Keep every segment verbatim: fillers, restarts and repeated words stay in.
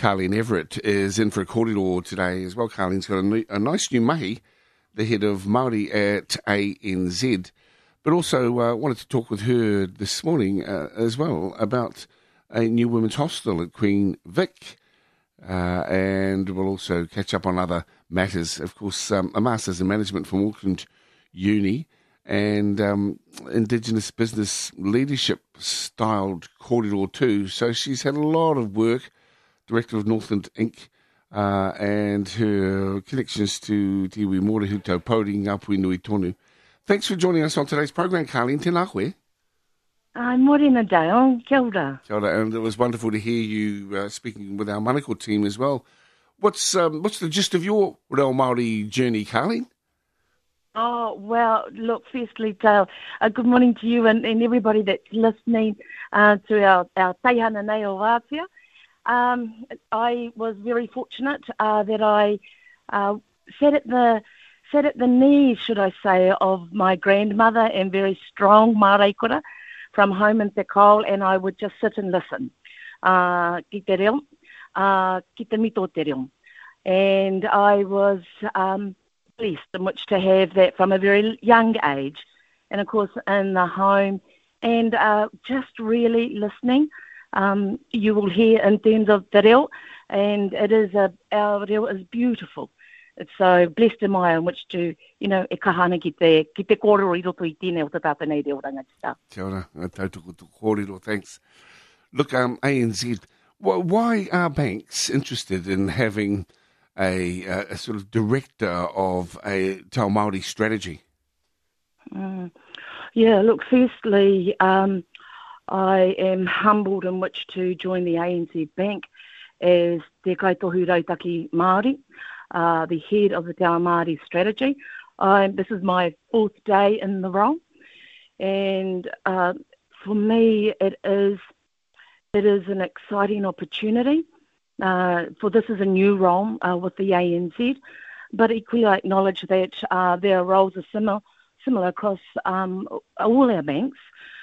Carleen Everett is in for a kōrero today as well. Carleen's got a, new, a nice new mahi, the head of Māori at A N Z, but also uh, wanted to talk with her this morning uh, as well about a new women's hostel at Queen Vic, uh, and we'll also catch up on other matters. Of course, um, a Masters in Management from Auckland Uni and um, Indigenous Business Leadership styled kōrero too. So she's had a lot of work. Director of Northland Incorporated, uh, and her connections to Te Iwi Mōrehuto Pōuri Ngāpui Nui Tonu. Thanks for joining us on today's program, Carleen. Tēnā koe. Ai, morena Dale. Kia ora. Kia ora, and it was wonderful to hear you uh, speaking with our Manukau team as well. What's um, what's the gist of your Reo Māori journey, Carleen? Oh, well, look, firstly, Dale, uh, good morning to you and, and everybody that's listening uh, to our, our Teihana Nei o Wātea. Um, I was very fortunate uh, that I uh, sat at the sat at the knees, should I say, of my grandmother and very strong marae kura from home in Te Kau, and I would just sit and listen. Uh, ki te reo, uh, ki te mito te reo. And I was um, blessed in which to have that from a very young age, and of course in the home, and uh, just really listening. Um, you will hear in terms of the reo, and it is a, our reo is beautiful. It's so blessed am I in which to, you know, e kahana ki te, ki te kōrero i roto i tēnei o te tata nei reo rangatira. Kia ora, tautoko tu kōrero, thanks. Look, um, A N Z, why are banks interested in having a, a, a sort of director of a Te Ao Māori strategy? Mm. Yeah, look, firstly, um, I am humbled in which to join the A N Z Bank as Te Kaitohu Rautaki Māori, uh, the head of the Te Ao Māori strategy. Um, this is my fourth day in the role, and uh, for me it is it is an exciting opportunity. Uh, for this is a new role uh, with the A N Z, but equally I acknowledge that uh, their roles are similar, similar across um, all our banks.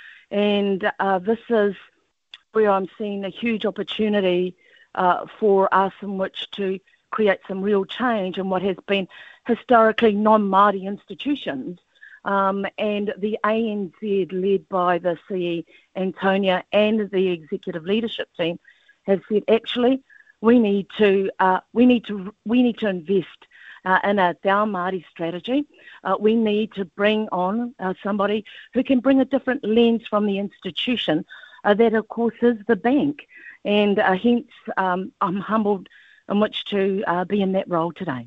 And uh, this is where I'm seeing a huge opportunity uh, for us in which to create some real change in what has been historically non-Māori institutions. Um, and the A N Z, led by the C E, Antonia, and the executive leadership team, have said, actually, we need to uh, we need to we need to invest Uh, in a Te Ao Māori strategy. Uh, we need to bring on uh, somebody who can bring a different lens from the institution uh, that, of course, is the bank. And uh, hence, um, I'm humbled in which to uh, be in that role today.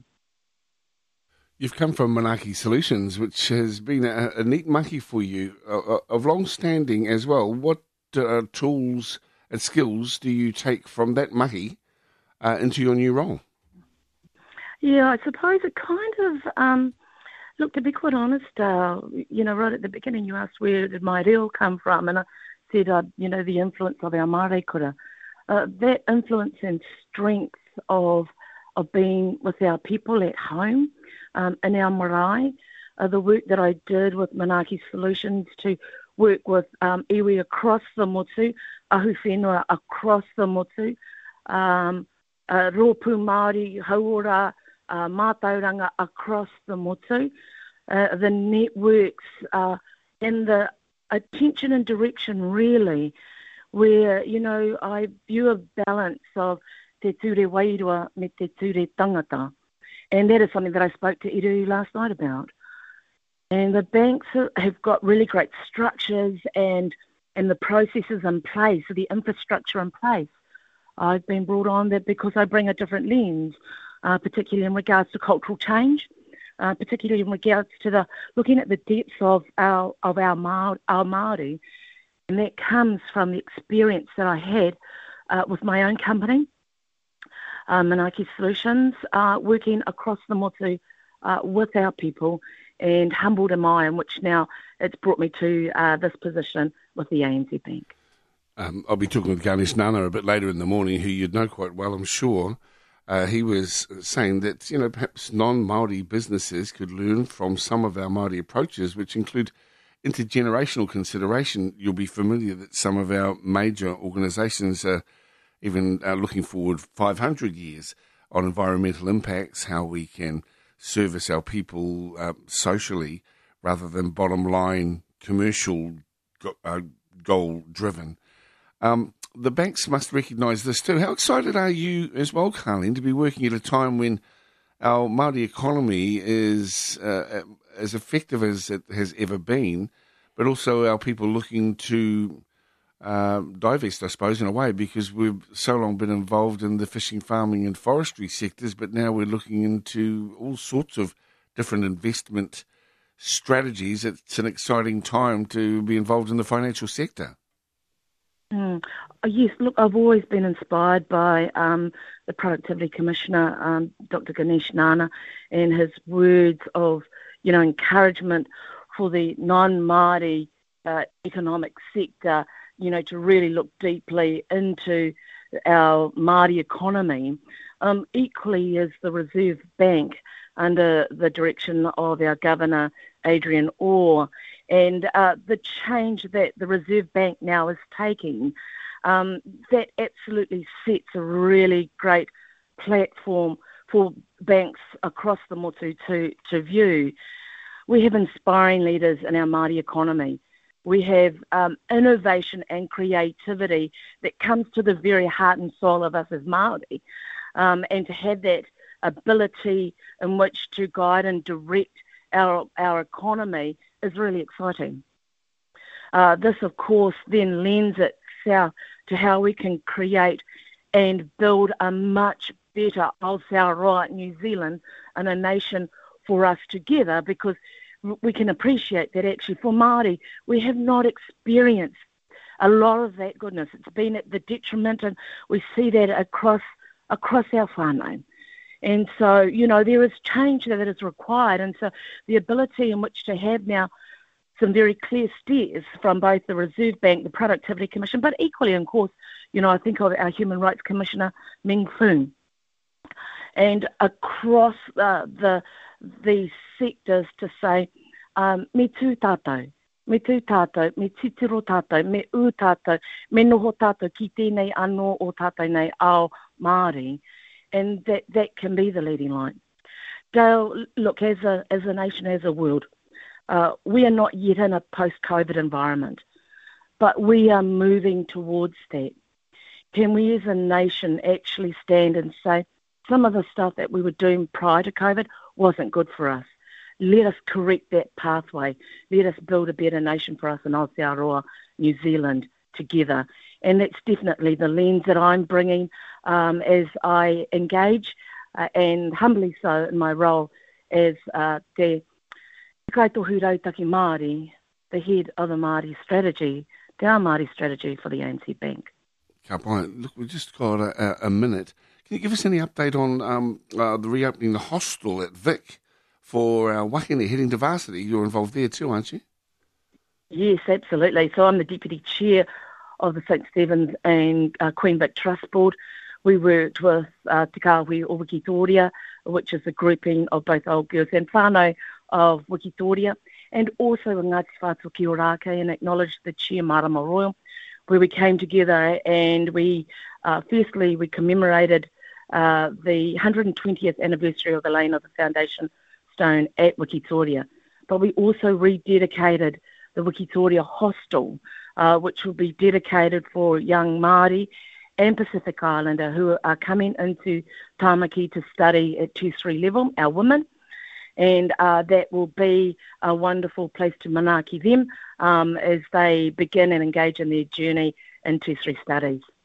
You've come from Manaaki Solutions, which has been a, a neat mahi for you, uh, of long standing as well. What uh, tools and skills do you take from that mahi uh, into your new role? Yeah, I suppose it kind of, um, look, to be quite honest, uh, you know, right at the beginning you asked where did my reo come from, and I said, uh, you know, the influence of our marae kura. Uh, that influence and strength of of being with our people at home, um, in our marae, uh, the work that I did with Manaaki Solutions to work with um, iwi across the motu, ahu whenua across the motu, um, uh, rōpū Māori, hauora, Uh, mātauranga across the motu, uh, the networks uh, and the attention and direction really, where, you know, I view a balance of te ture wairua me te ture tangata. And that is something that I spoke to Iru last night about. And the banks have got really great structures and, and the processes in place, the infrastructure in place. I've been brought on that because I bring a different lens, Uh, particularly in regards to cultural change, uh, particularly in regards to the looking at the depths of our of our Māori, our Māori, and that comes from the experience that I had uh, with my own company, uh, Manaaki Solutions, uh, working across the motu uh, with our people, and humbled am I, in which now it's brought me to uh, this position with the A N Z Bank. Um, I'll be talking with Ganesh Nana a bit later in the morning, who you'd know quite well, I'm sure. Uh, he was saying that, you know, perhaps non-Māori businesses could learn from some of our Māori approaches, which include intergenerational consideration. You'll be familiar that some of our major organisations are even uh, looking forward five hundred years on environmental impacts, how we can service our people uh, socially rather than bottom line commercial go- uh, goal driven. Um, the banks must recognise this too. How excited are you as well, Carleen, to be working at a time when our Māori economy is uh, as effective as it has ever been, but also our people looking to uh, divest, I suppose, in a way, because we've so long been involved in the fishing, farming and forestry sectors, but now we're looking into all sorts of different investment strategies. It's an exciting time to be involved in the financial sector. Mm. Yes, look, I've always been inspired by um, the Productivity Commissioner, um, Doctor Ganesh Nana, and his words of, you know, encouragement for the non-Māori uh, economic sector, you know, to really look deeply into our Māori economy. Um, equally as the Reserve Bank, under the direction of our Governor, Adrian Orr, and uh, the change that the Reserve Bank now is taking, um, that absolutely sets a really great platform for banks across the motu to, to view. We have inspiring leaders in our Māori economy. We have um, innovation and creativity that comes to the very heart and soul of us as Māori, um, and to have that ability in which to guide and direct our our economy is really exciting. Uh, this, of course, then lends itself to how we can create and build a much better Aotearoa New Zealand and a nation for us together, because we can appreciate that actually for Māori, we have not experienced a lot of that goodness. It's been at the detriment, and we see that across across our whānau. And so, you know, there is change that is required. And so the ability in which to have now some very clear steers from both the Reserve Bank, the Productivity Commission, but equally, of course, you know, I think of our Human Rights Commissioner, Meng Foon. And across uh, the the sectors to say, um, me tū tātou, me tū tātou, me titiro tātou, me u tātou, me noho tātou ki tēnei anō o tātou nei ao Māori. And that, that can be the leading line. Dale, look, as a as a nation, as a world, uh, we are not yet in a post-COVID environment, but we are moving towards that. Can we as a nation actually stand and say, some of the stuff that we were doing prior to COVID wasn't good for us? Let us correct that pathway. Let us build a better nation for us in Aotearoa, New Zealand, together. And that's definitely the lens that I'm bringing um, as I engage, uh, and humbly so in my role as uh, Te Kaitohu Rautaki Māori, the head of the Māori strategy, the Our Māori strategy for the A N Z Bank. Ka pai. Look, we've just got a, a minute. Can you give us any update on um, uh, the reopening the hostel at Vic for our wahine heading to varsity? You're involved there too, aren't you? Yes, absolutely. So I'm the Deputy Chair of the Saint Stephen's and uh, Queen Vic Trust Board. We worked with uh, Te Kāhui o Wikitoria, which is a grouping of both old girls and whānau of Wikitoria, and also Ngāti Whātua ki Ōrākei, and acknowledged the Chair Marama Royal, where we came together and we, uh, firstly, we commemorated uh, the one hundred twentieth anniversary of the laying of the foundation stone at Wikitoria, but we also rededicated the Wikitoria Hostel, uh, which will be dedicated for young Māori and Pacific Islander who are coming into Tāmaki to study at two three level, our women. And uh, that will be a wonderful place to manaaki them um, as they begin and engage in their journey in two three studies.